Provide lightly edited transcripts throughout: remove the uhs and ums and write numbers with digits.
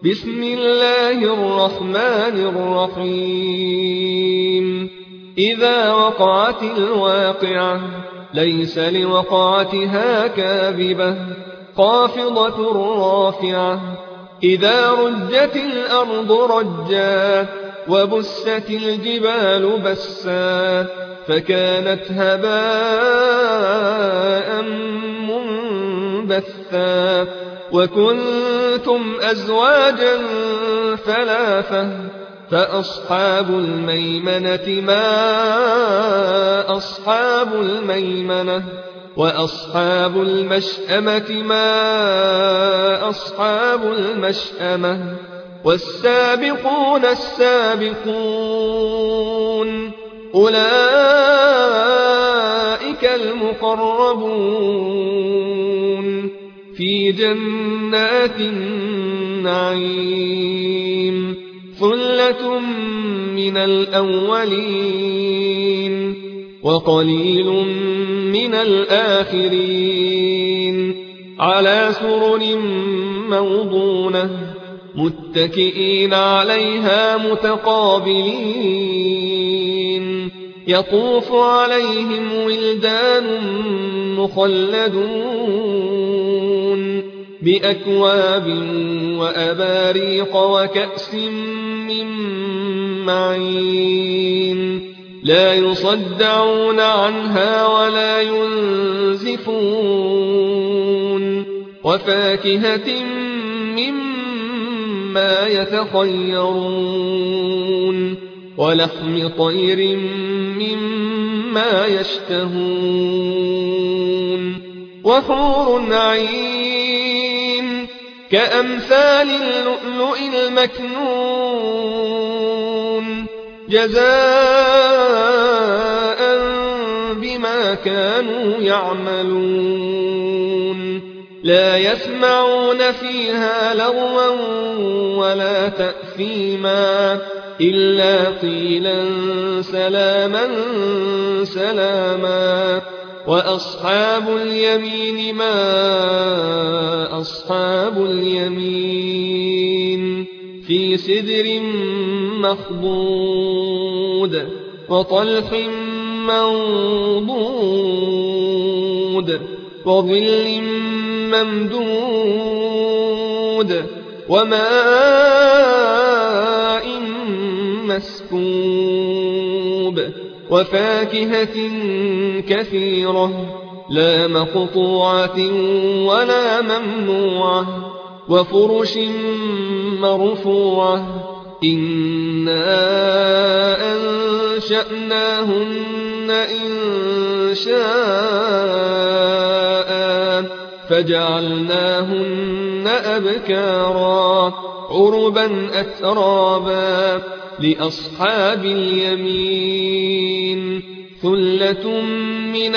بسم الله الرحمن الرحيم إذا وقعت الواقعة ليس لوقعتها كاذبة خافضة رافعة إذا رجت الأرض رجا وبست الجبال بسا فكانت هباء منبثا وكنتم أزواجا ثلاثة فأصحاب الميمنة ما أصحاب الميمنة وأصحاب المشأمة ما أصحاب المشأمة والسابقون السابقون أولئك المقربون في جنات النعيم ثلة من الأولين وقليل من الآخرين على سرر موضونة متكئين عليها متقابلين يطوف عليهم ولدان مخلدون بأكواب وأباريق وكأس من معين لا يصدعون عنها ولا ينزفون وفاكهة مما يتخيرون ولحم طير مما يشتهون وحور عين كأمثال اللؤلؤ المكنون جزاء بما كانوا يعملون لا يسمعون فيها لغوا ولا تأثيما إلا قيلا سلاما سلاما وأصحاب اليمين ما أصحاب اليمين في سدر مخضود وطلح منضود وظل ممدود وماء مسكوب وفاكهة كثيرة لا مقطوعة ولا ممنوعة وفرش مرفوعة إنا أنشأناهن إنشاء فجعلناهن أبكارا عربا أترابا لأصحاب اليمين ثلة من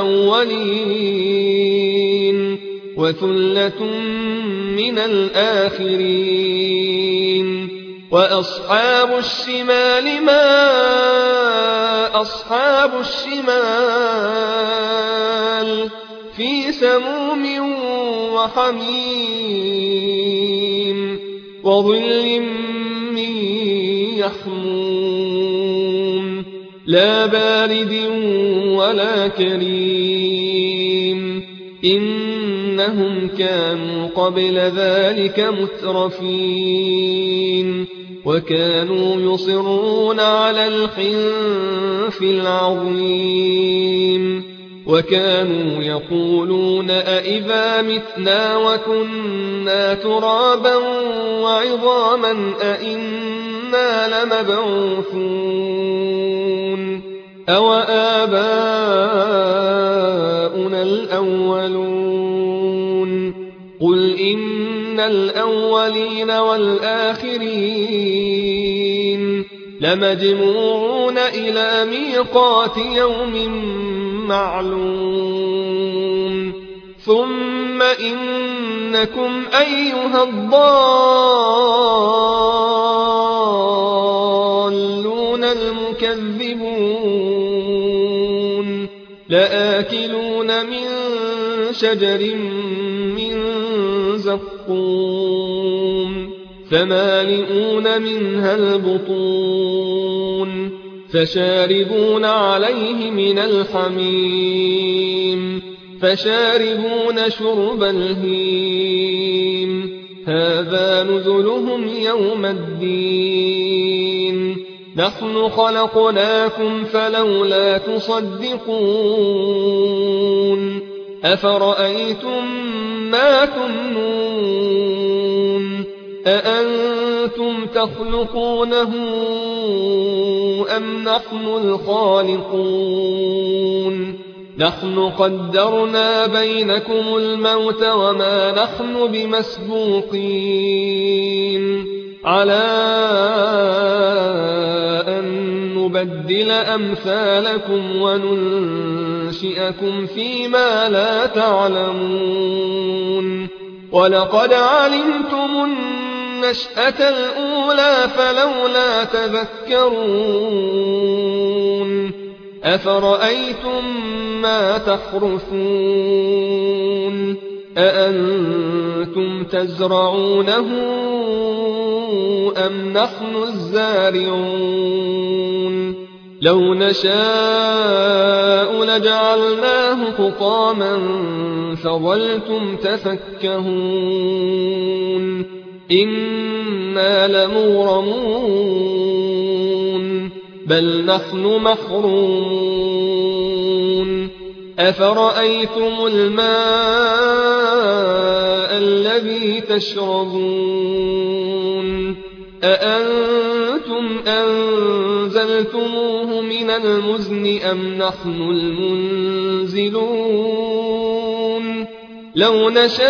الأولين وثلة من الآخرين وأصحاب الشمال ما أصحاب الشمال في سموم وحميم وظل من يحموم لا بارد ولا كريم إنهم كانوا قبل ذلك مترفين وكانوا يصرون على الحنث العظيم وكانوا يقولون أئذا متنا وكنا ترابا وعظاما أئنا لمبعوثون أو آباؤنا الأولون قل إن الأولين والآخرين لمجموعون إلى ميقات يوم معلوم ثم إنكم أيها الضالون المكذبون لآكلون من شجر من زقوم فمالئون منها البطون فشاربون عليه من الحميم فشاربون شرب الهيم هذا نزلهم يوم الدين نحن خلقناكم فلولا تصدقون أفرأيتم ما تمنون أأنتم تخلقونه أم نحن الخالقون نحن قدرنا بينكم الموت وما نحن بمسبوقين على أن نبدل أمثالكم وننشئكم فيما لا تعلمون ولقد علمتم النشأة الأولى فلولا تذكرون أفرأيتم ما تحرثون أأنتم تزرعونه أم نحن الزارعون لو نشاء لجعلناه حطاما فظلتم تفكهون إنا لمغرمون بل نحن محرومون أفرأيتم الماء الذي تشربون أأنتم أنزلتموه من المزن أم نحن المنزلون لو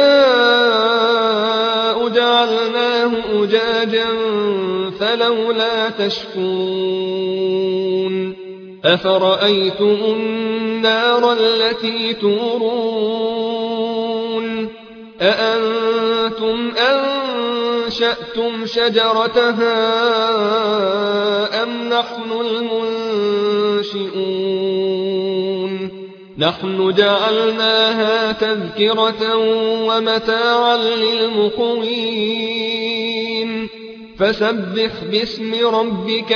نشاء جعلناه أجاجا فلولا تشكرون أفرأيتم النار التي تورون أأنتم أنشأتم شجرتها أم نحن المنشئون نحن جعلناها تذكرة ومتاعا للمقوين فسبح باسم ربك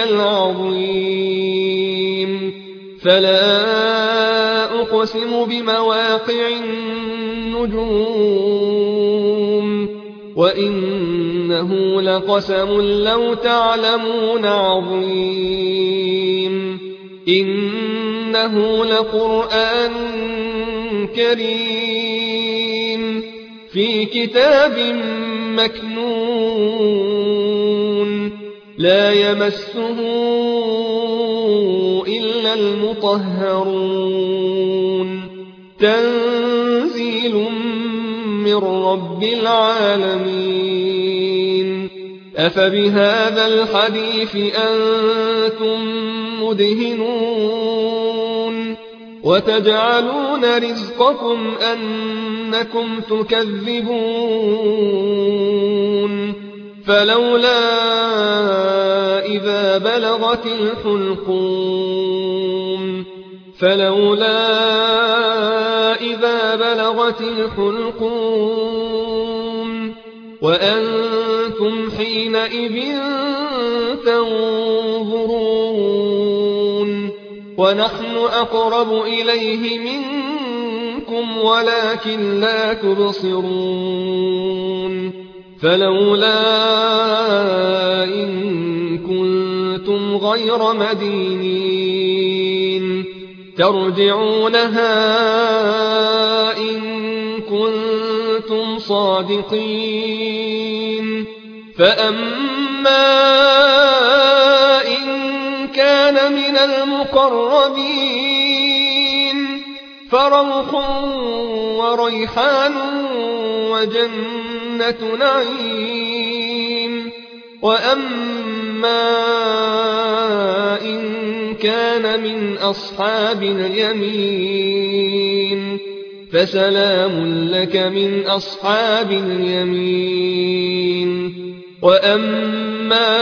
العظيم فلا أقسم بمواقع النجوم وإنه لقسم لو تعلمون عظيم إنه لقرآن كريم في كتاب مكنون لا يمسه إلا المطهرون تنزيل من رب العالمين أفبهذا الحديث أنتم مدهنون وتجعلون رزقكم أنكم تكذبون فلولا إذا بلغت الحلقوم وأنتم حينئذ تنظرون ونحن أقرب إليه منكم ولكن لا تبصرون فلولا إن كنتم غير مدينين ترجعونها إن كنتم صادقين فأما إن كان من المقربين فروح وريحان وجنة نعيم وأما إن كان من أصحاب اليمين فسلام لك من أصحاب اليمين وأما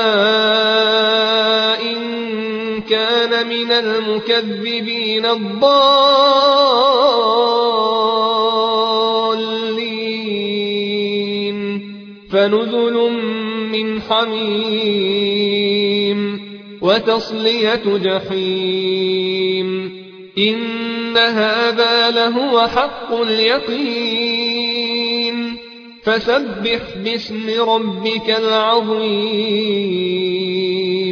إن كان من المكذبين الضالين فنزل من حميم وتصلية جحيم إن هذا لهو حق اليقين فسبح باسم ربك العظيم